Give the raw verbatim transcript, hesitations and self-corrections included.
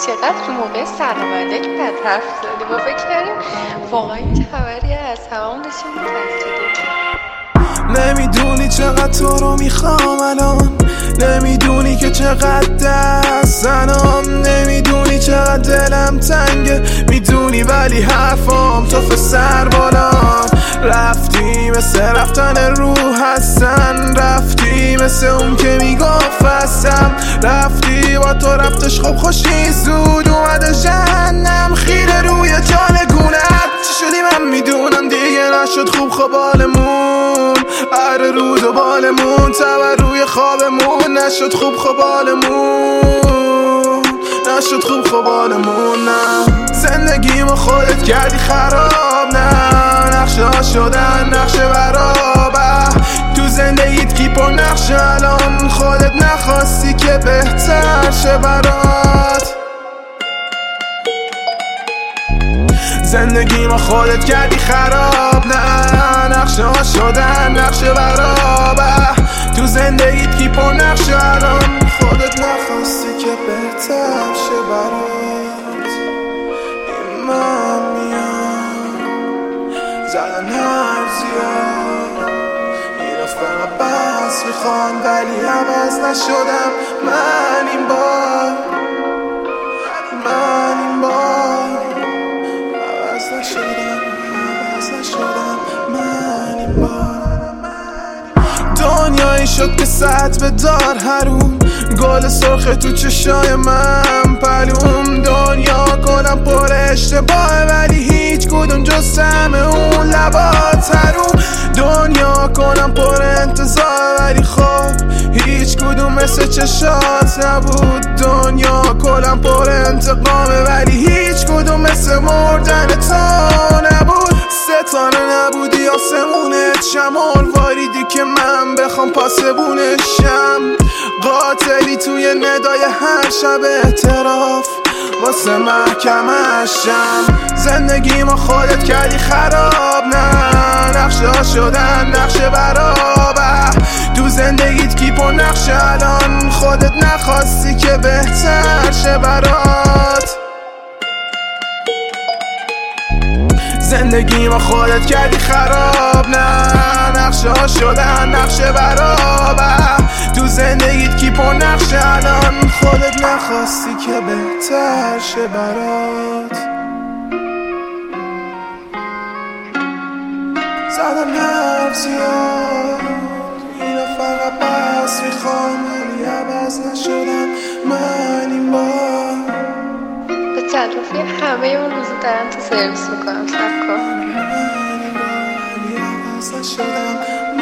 چقدر تو موقع سلام علیک بد حرف زدی. با فکر کردیم واقعا این خبری هست، همون داشتیم متحصیلیم. نمیدونی چقدر تو رو میخوام الان، نمیدونی که چقدر دست زنم، نمیدونی چقدر دلم تنگه، میدونی ولی حرفام تو سر بالا. رفتی مثل رفتن روح هستن، رفتی مثل اون که میگفت هستم، رفتی با تو رفتش خوب خوشی زود اومده جهنم خیره روی جانگونت. چی شدی من میدونم دیگه نشد خوب خوبالمون، هر روز و بالمون تبر روی خوابمون نشد خوب خوبالمون، نشد خوب خوبالمون. نه زندگیمو خودت کردی خراب، نه نقشه ها شدن نقشه برابر تو زندگیت کی پر نقشه الان، خودت نخواستی که بهتر شه برات. زندگی ما خودت کردی خراب، نه نقشه ها شدن نقشه برابر تو زندگیت کی پر نقشه الان، خودت نخواستی که بهتر شه برات. این من میام زدن حرف زیاد، این فقط بس میخوان ولی عوض نشدم من این بار، من این بار عوض نشدم، عوض نشدم من این بار. دنیایی شد که سطح دار حروم، گل سرخ تو چشای من پلوم، دنیا کنم پر اشتباه ولی هیچ کدوم جز طعم اون لبات حروم، دنیا کنم پر انتظار ولی خب هیچ کدوم مثل چشات نبود، دنیا کلم پر انتقامه ولی هیچ کدوم مثل مردن تو نبود. ستاره نبودی آسمونت، شمال واریدی که من بخوام پاسبونشم، قاتلی توی ندای هر شب اعتراف واسه محکمشم. زندگی ما خودت کردی خراب، نه نقشه ها شدن نقشه برابر تو زندگیت کی پر نقشه الان، خودت نخواستی که بهتر شه برات. زندگی ما خودت کردی خراب، نه نقشه ها شدن نقشه برابر تو زندگیت کی پر نقشه الان، خودت نخواستی که بهتر شه برات. زدم حرف زیاد، اینو فقط بس میخوام ولی عوض نشدم من این بار. به تلافی همه اون روزو دارن تو سرویس میکنم، سب کن. من این بار ولی عوض نشدم